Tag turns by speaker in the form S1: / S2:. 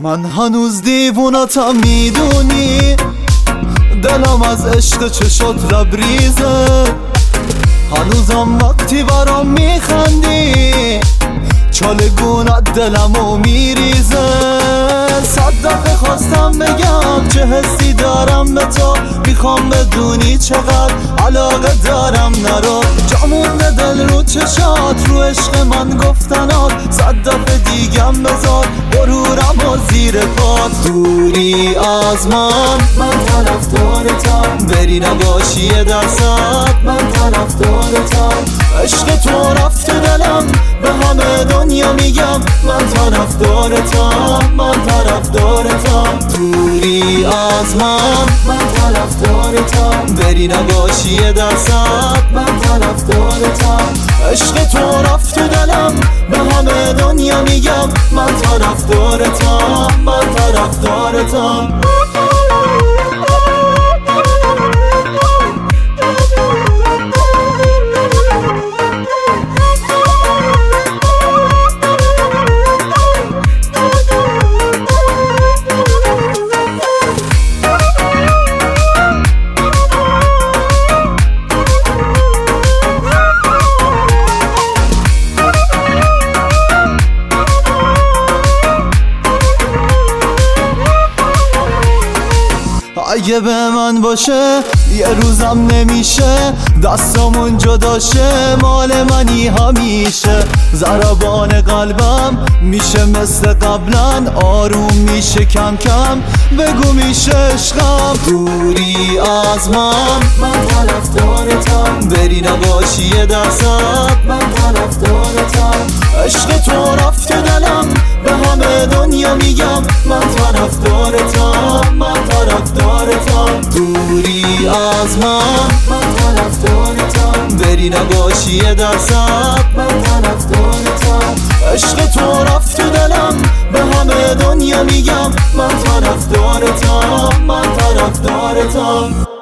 S1: من هنوز دیوونتم میدونی، دلم از عشق چشات لبریزه. هنوزم وقتی برام میخندی چالگونت دلمو میریزه. صد دفعه خواستم بگم چه حسی دارم به تو، میخوام بدونی چقدر علاقه دارم. نرو جامون دل رو چشات، رو عشق من گفتنات. صد دفعه دیگم بذار غرورم و زیر پات. دوری از من طرفدارتم، بری نباشی یه درصد من طرفدارتم. عشق تو رفت تو دلم، به همه دنیا میگم من طرفدارتم، من طرفدارتم. دوری از من طرفدارتم، بری نباشی یه درصد من طرفدارتم. عشق تو رفت تو دلم، به همه دنیا میگم من طرفدارتم، من طرفدارتم. اگه به من باشه یه روزم نمیشه، دستامون جداشه مال منی همیشه. ضربان قلبم میشه مثل قبلا، آروم میشه کم کم، بگو میشه عشقم. دوری از من طرفدارتم، بری نباشی یه درصد من طرفدارتم. عشق تو رفت تو دلم، به همه دنیا میگم من طرفدارتم، من طرفدارتم. دوری از من طرفدارتم، بری نباشی یه درصد من طرفدارتم. عشق تو رفت تو دلم، به همه دنیا میگم من طرفدارتم، من طرفدارتم.